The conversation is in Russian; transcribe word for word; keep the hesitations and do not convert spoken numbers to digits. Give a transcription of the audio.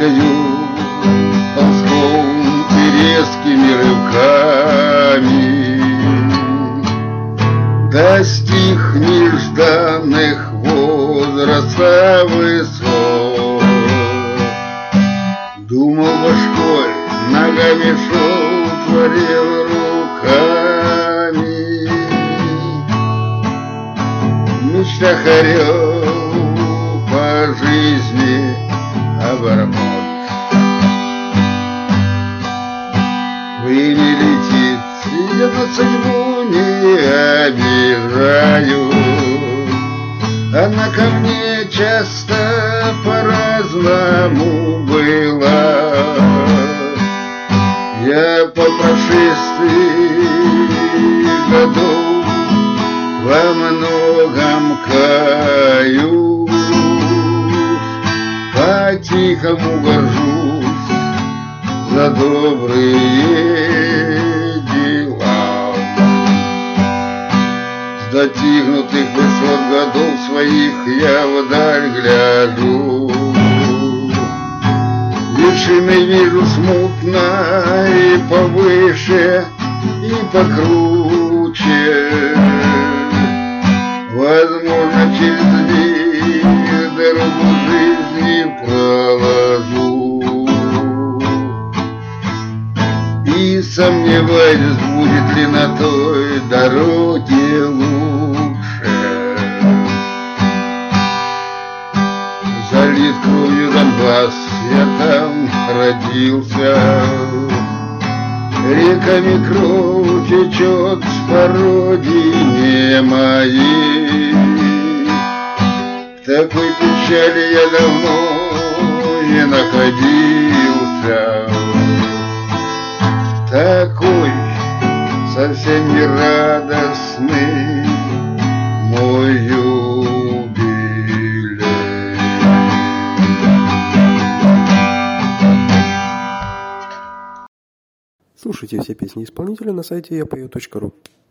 лодкою ползком и резкими рывками достиг нежданных возраста высот. Думал башкой, ногами шел, творил руками, в мечтах орел по жизни обормот. Время летит, я на судьбу не обижаю. Она ко мне часто по-разному была. Я по прошествии годов во многом каюсь, по-тихому горжусь за добрые дела. С достигнутых высот годов своих я вдаль гляжу, вершины вижу смутно и повыше, и покруче. Возможно, через них дорогу жизни проложу. И сомневаюсь, будет ли на той дороге лучше. Залит кровью Донбасс, я там родился. Реками кровь течет по родине моей. В такой печали я давно не находился. Такой совсем нерадостный мой юбилей. Слушайте все песни исполнителя на сайте я пою точка ру.